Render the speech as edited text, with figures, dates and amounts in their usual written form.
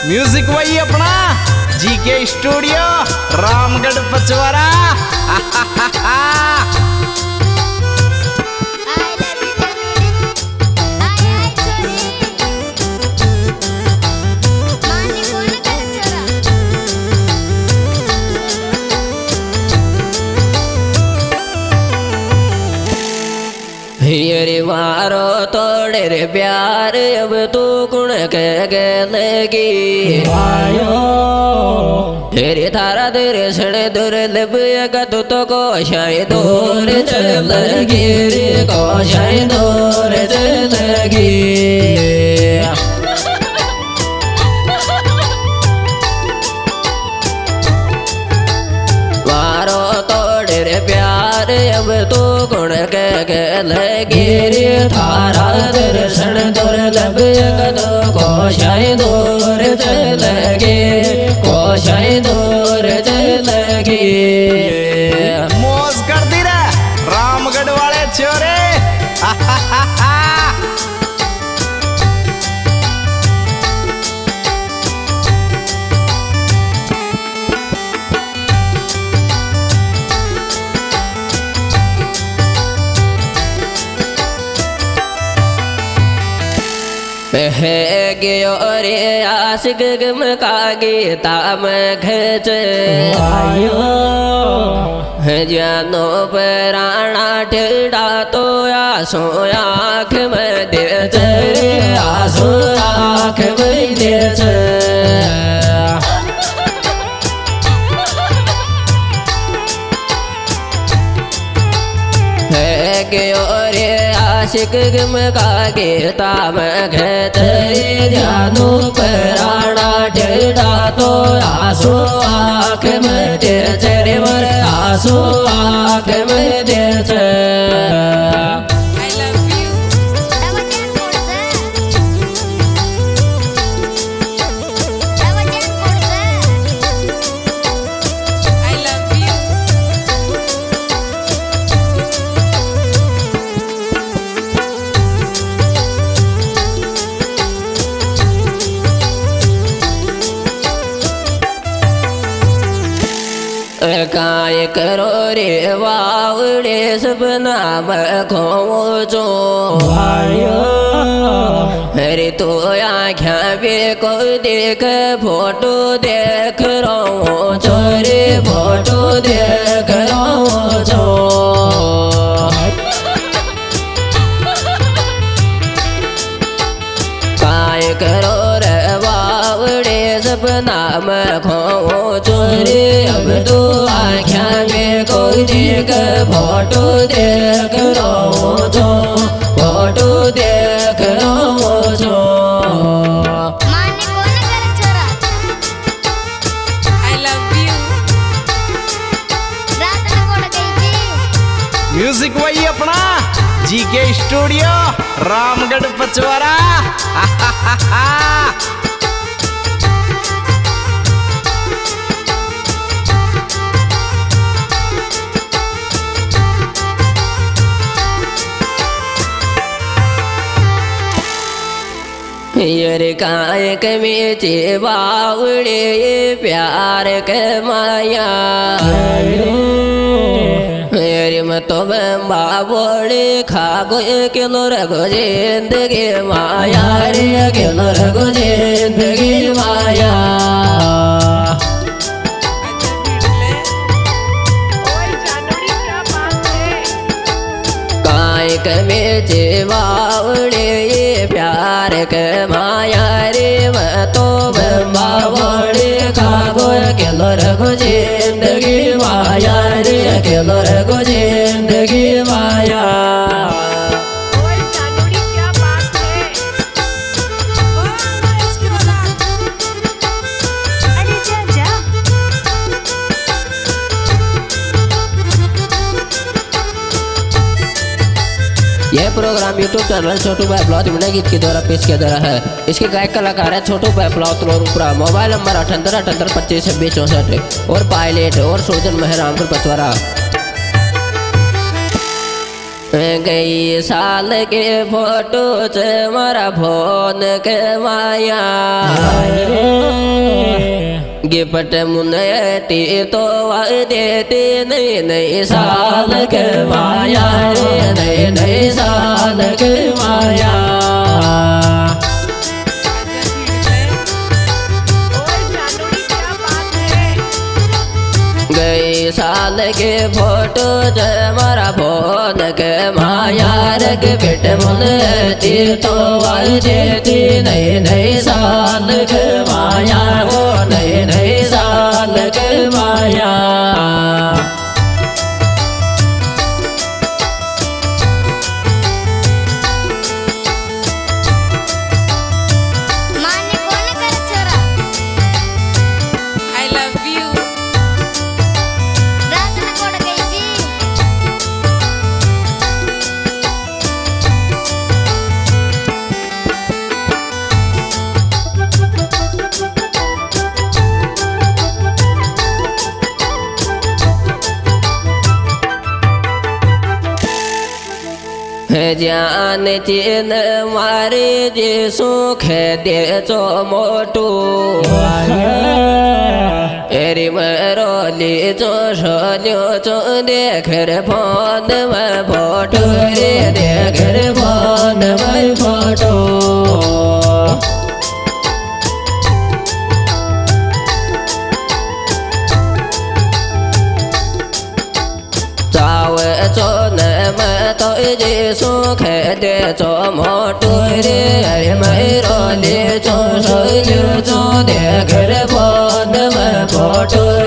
Music वही अपना GK studio Ramgarh Pachwara. रे मारो तोड़े रे प्यार अब तू गुण कह लगी तेरे थारा तेरे सड़े दूर लबेगा तू तो कोशाई दूर चल लगी रे कोशाई दूर चल लगी। मारो तोड़े रे प्यार अब तू गुण कह लगी रे थारा दर्शन दुर्लभ कदो कोशाई दूर चल लगे कोशाई दूर चल लगे। मौज कर दी रे रामगढ़ वाले छोरे। है गयो रे आशिक गम का गीता में खच है जानो पराणा टेढ़ा तो आंसू आँख में दे रे आंसू आँख में दे है गयो रे आशिक गम का गीता में घे जानू पराणा टेढ़ा तो आंसू आँख में दे रे मर आंसू आँख में दे। काय करो रे वावड़े सपना में खोचो अरे तो आँखा भी को देख फोटो देख रो छोरे फोटो देख रो छो। काय करो रे वावड़े सपना में खोचो रे अब तो आँखा में कोई देख फोटो देख रो छो फोटो देख रो छो। म्यूजिक वही अपना जीके स्टूडियो रामगढ़ पचवारा। यार काय कमेचे बावड़े प्यार के माया यार मत बावड़े खागो किलो रगो जिंदगी माया रे किलो रगो जिंदगी माया। काय कमेचे बावड़े प्यार के माया रे तो बावड़े खागो किलो रगो जिंदगी माया रे किलो रगो जिंदगी माया। यह प्रोग्राम YouTube चैनल छोटू भाई ब्लॉग विनय गीत के द्वारा पेश किया जा रहा है। इसके गायक कलाकार है छोटू भाई ब्लॉग तलोरुपुरा। मोबाइल नंबर 78 और पायलट और सोजन महरामपुर पचवारा। गई साल के फोटो से मारा फोन के माया गिफ्ट मुनती तो देती नई नई साल के माया रे नई नई साल के माया गई साल के फोटो जमारा फोन के माया रे गिफ्ट मुनती तो देती नई नई साल के माया हो नई नई साल के माया जान चीन मारे जे सुख दे चो मोटू एरी मरोली चो सोल्यो चो देख रे फोन में फोटो रे देख रे फोन में फोटो चो न मैं तो जे सुख दे चो मोटू रे अरे मेरो ले चो सोल्यो चो देख रे फोन में फोटो